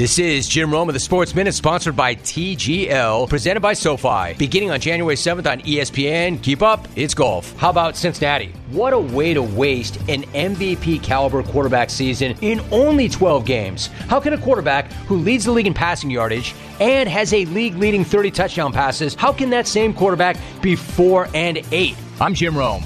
This is Jim Rome of the Sports Minute, sponsored by TGL, presented by SoFi. Beginning on January 7th on ESPN. Keep up, it's golf. How about Cincinnati? What a way to waste an MVP caliber quarterback season in only 12 games. How can a quarterback who leads the league in passing yardage and has a league-leading 30 touchdown passes, how can that same quarterback be 4-8? I'm Jim Rome.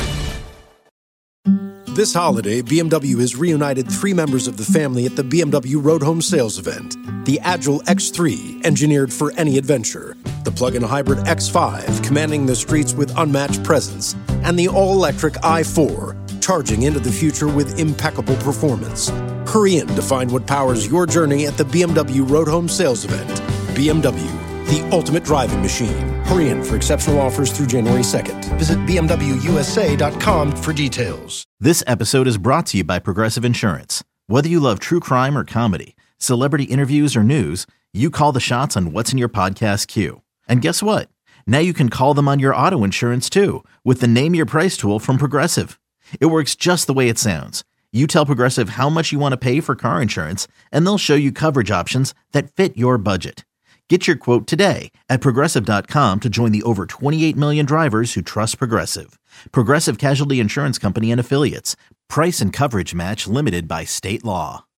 This holiday, BMW has reunited 3 members of the family at the BMW Road Home Sales event. The Agile X3, engineered for any adventure. The plug-in hybrid X5, commanding the streets with unmatched presence. And the all-electric i4, charging into the future with impeccable performance. Hurry in to find what powers your journey at the BMW Road Home Sales event. BMW, the ultimate driving machine. Hurry in for exceptional offers through January 2nd. Visit BMWUSA.com for details. This episode is brought to you by Progressive Insurance. Whether you love true crime or comedy, celebrity interviews or news, you call the shots on what's in your podcast queue. And guess what? Now you can call them on your auto insurance too with the Name Your Price tool from Progressive. It works just the way it sounds. You tell Progressive how much you want to pay for car insurance, and they'll show you coverage options that fit your budget. Get your quote today at Progressive.com to join the over 28 million drivers who trust Progressive. Progressive Casualty Insurance Company and Affiliates. Price and coverage match limited by state law.